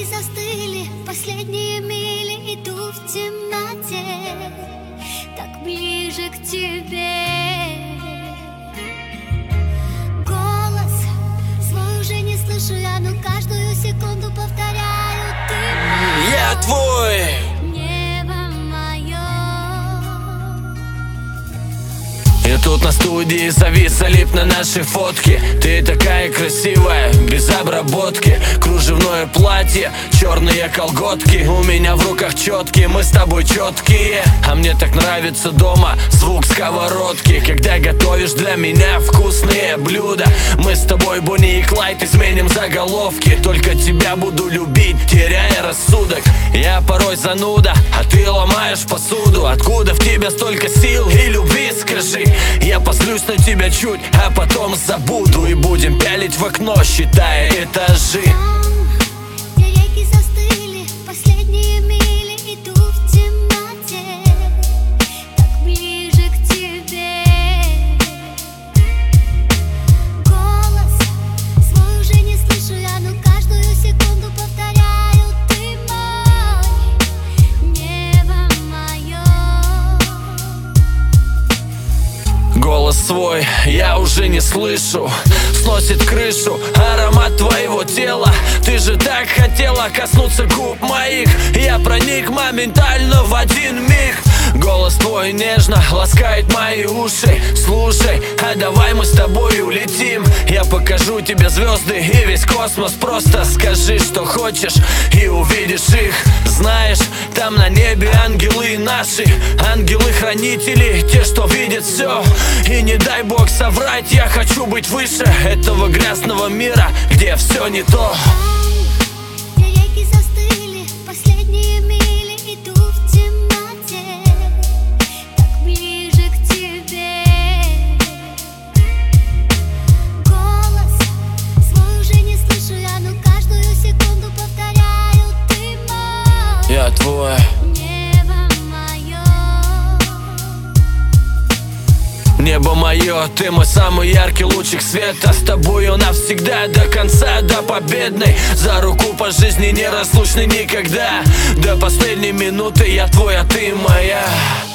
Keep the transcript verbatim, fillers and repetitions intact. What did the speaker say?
застыли, последние мили, иду в темноте, так ближе к тебе. Голос свой уже не слышу я, но каждую секунду повторяю: ты мой, я твой. И тут на студии завис, залип на наши фотки. Ты такая красивая, без обработки. Кружевное платье, черные колготки. У меня в руках четкие, мы с тобой четкие. А мне так нравится дома звук сковородки, когда готовишь для меня вкусные блюда. Мы с тобой Бонни и Клайд, изменим заголовки. Только тебя буду любить, теряя рассудок. Я порой зануда, а ты ломаешь посуду. Откуда в тебе столько сил и любви, скажи? Я позлюсь на тебя чуть, а потом забуду. И будем пялить в окно, считая этажи. Где реки застыли, последние мили, иду в темноте, так ближе к тебе. Голос свой уже не слышу я, но каждую секунду повторяю: ты мой, небо мое. Голос свой я уже не слышу, сносит крышу аромат твоего тела. Ты же так хотела коснуться губ моих, я проник моментально в один миг. Голос твой нежно ласкает мои уши. Слушай, а давай мы с тобой улетим. Я покажу тебе звезды и весь космос. Просто скажи, что хочешь, и увидишь их. Знаешь, там на небе ангелы наши, ангелы-хранители, те, что видят все. И не дай бог соврать, я хочу быть выше этого грязного мира, где все не то. Где реки застыли, последние мили, иду в темноте, так ближе к тебе. Голос свой уже не слышу я, но каждую секунду повторяю: ты мой, я твой. Небо мое, ты мой самый яркий лучик света. С тобою навсегда, до конца, до победной. За руку по жизни неразлучны никогда. До последней минуты я твой, а ты моя.